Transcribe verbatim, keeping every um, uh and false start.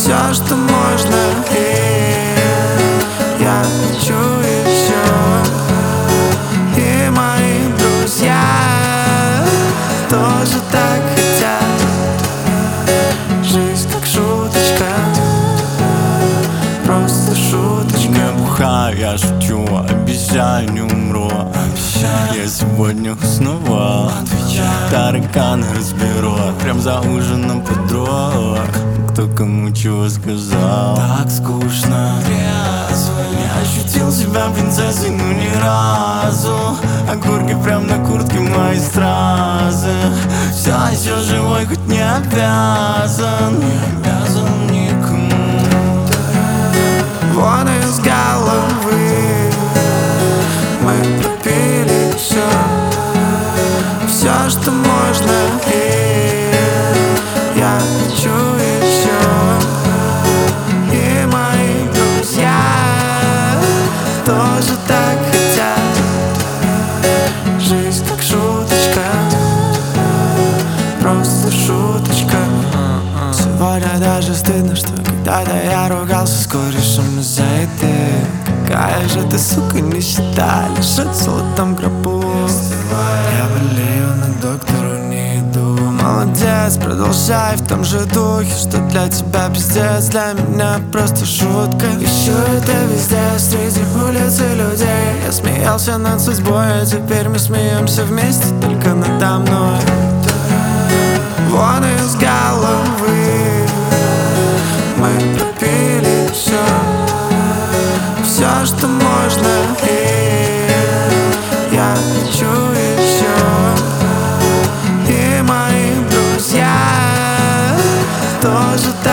все, что можно, и я хочу еще. И мои друзья тоже так хотят. Жизнь как шуточка, просто шуточка. Не бухаю, я шучу, обещаю, не умру. Я сегодня снова тараканы разберу. Прям за ужином подруг, кто кому чего сказал. Так скучно, Не ощутил себя принцессой, ну ни разу. Окурки прям на куртке моей стразы. Все еще живой, хоть не обязан. Не обязан никому. вон из головы мы пропили все, все, что можно, и я хочу еще. И мои друзья тоже так хотят. Жизнь как шуточка, просто шуточка. Сегодня даже стыдно, что когда-то я ругался с корешем из-за еды. Какая же ты, сука, нищета, лежит в золотом гробу. Я болею, но к доктору не иду. Молодец, продолжай в том же духе, что для тебя пиздец, для меня просто шутка. Ищу это везде, среди улиц и людей. Я смеялся над судьбой, а теперь мы смеемся вместе, только надо мной. Вон из головы мы пропили все, все, что можно, и я хочу еще. И мои друзья тоже так